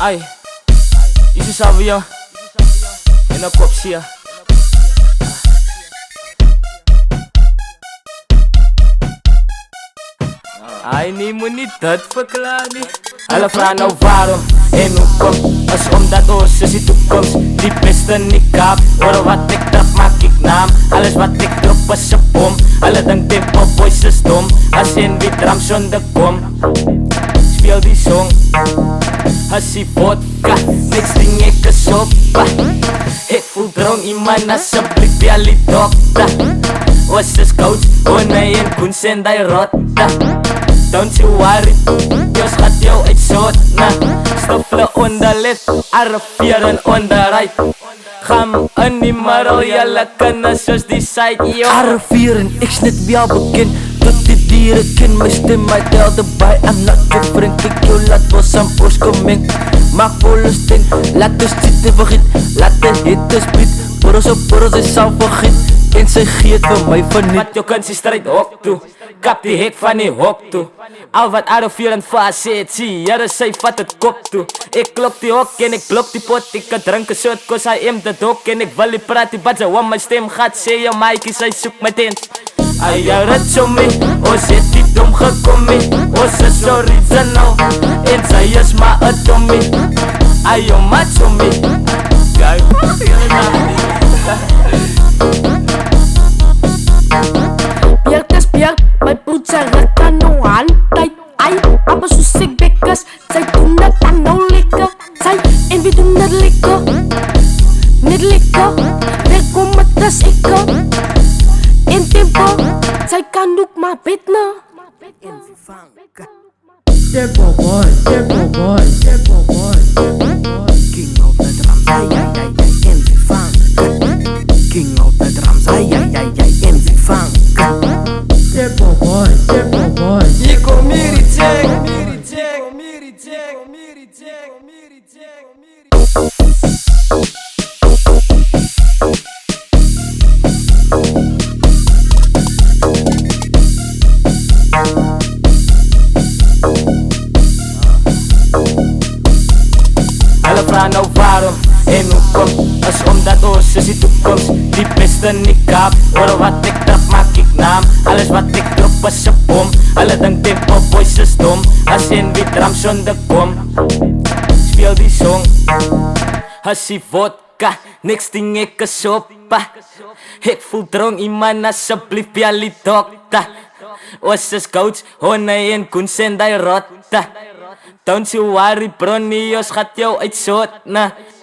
Ai, isso sabia. En een kopsie. Ai, nie moet niet dat verklaren. Alle vragen nou waarom en hoe komt. Als omdat ons is die toekomst. Die beste niet kaap. Hoor wat ik trap maak ik naam. Alles wat ik drop is een bom. Alle dank tempo boys is dom. Als in wie drum zonder kom. Speel die song. Als die vodka. Niks ding ik is sopa. Ik voel drong iemand alsjeblieft jullie dokter. Was is coach. Oh nee en kunst en die rotta. Don't you worry, Dios gaat jou uitzoot na. Stoffelen on the left, arriveren on the right. Gaan in die middel, jylle kunnen soos die side, yo. Arriveren, ek's net wel bekend. Tot die dieren ken my stem, my tel erbij. I'm not your friend, kijk jou laat was aan oors koming. Maak volle sting, laat de zitten vergiet. Laat de hitte spriet, borrels is sal vergiet. En sy geet vir my verniet. Wat jou kunst is strijd hok toe. Kap die hek van die hok toe. Al wat arriveren vast het, zie jyre sy vat het kop toe. Ek klop die hok en ek klop die pot. Ek kan drink een soort kos, hy em dit hok. En ek wil die praat, die badse om my stem gaat. Sê jou maaikie, sy soek my tent. Ay, jou rit so mee, ons het die dom gekom mee. Ons is so original, en sy is maar een dommie. Ay, jou maat so mee. Kijk, jylle naam nie. Bjerg, my broed sy rit aan nou handtijd. Ai, aber soos ek bekkes, sy doen dit dan nou lekker. Sy, en wie doen dit lekker? Net lekker, weer kom het as ekke. En tempo, sy kan ook maar betne. Tempo boy, tempo boy, tempo boy, tempo boy. King of the drums, ay ay ay ay, MV Funk. King of the drums, ay ay ay ay, MV Funk. Tempo boy, tempo boy. Iko miri check, alle vragen nou waarom en hoe komt. Als omdat ons is die toekomst. Die beste niet kaap. Hoor wat ik trap maak ik naam. Alles wat ik drop is een bom. Alle dank tempo boys is dom. Als in wie drum zonder kom. Speel die song. Als die vodka. Niks ding ik is sopa. Ik voel drong iemand alsjeblieft jullie dokter. Ons is coach, honey en kunst en die rotta. Don't you worry bro, nie, ons gaat jou uitzoot na.